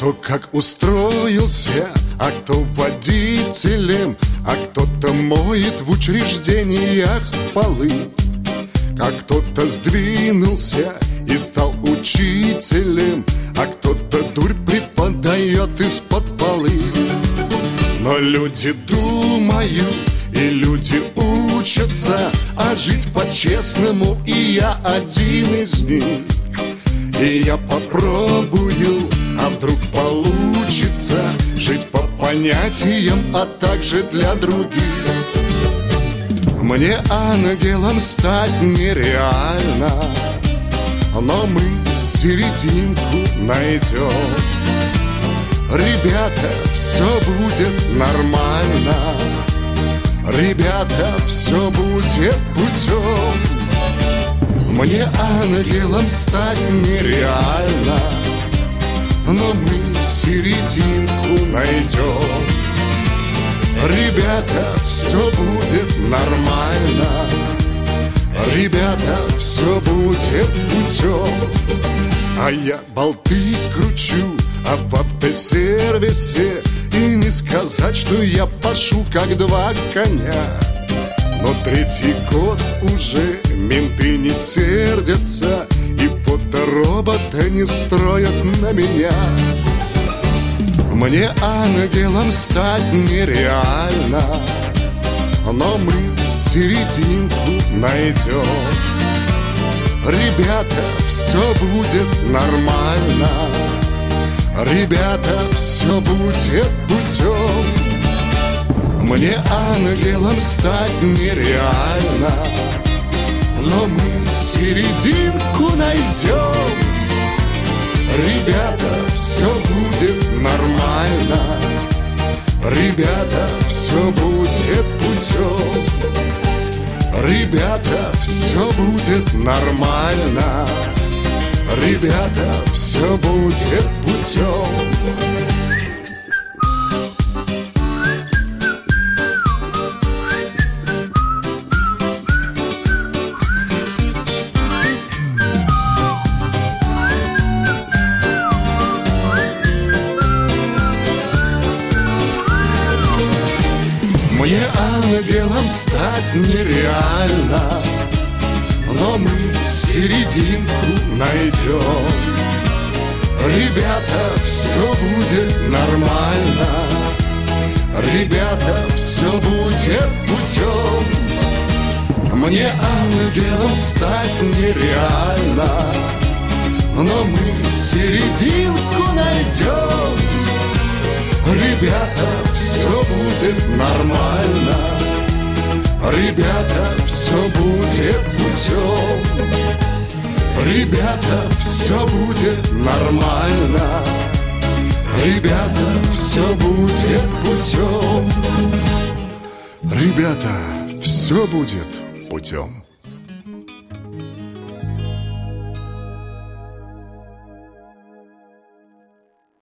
Кто как устроился, а кто водителем, а кто-то моет в учреждениях полы. Как кто-то сдвинулся и стал учителем, а кто-то дурь преподает из-под полы. Но люди думают и люди учатся, а жить по-честному, и я один из них. И я попробую, а вдруг получится жить по понятиям, а также для других. Мне ангелом стать нереально, но мы серединку найдем. Ребята, все будет нормально. Ребята, все будет путем. Мне ангелом стать нереально, но мы серединку найдем. Ребята, все будет нормально. Ребята, все будет путем. А я болты кручу, а в автосервисе и не сказать, что я пашу как два коня. Но третий год уже менты не сердятся, и фоторобота не строят на меня. Мне ангелом стать нереально, но мы серединку найдем. Ребята, все будет нормально. Ребята, все будет путем. Мне ангелом стать нереально, но мы серединку найдем. Ребята, все будет нормально. Ребята, все будет путем. Ребята, все будет нормально. Ребята, все будет путем. Мне ангелом стать нереально, но мы серединку найдем. Ребята, все будет нормально. Ребята, все будет путем. Мне ангелом стать нереально, но мы серединку найдем. Ребята, все будет нормально. Ребята, все будет путем. Ребята, все будет нормально. Ребята, все будет путем. Ребята, все будет путем.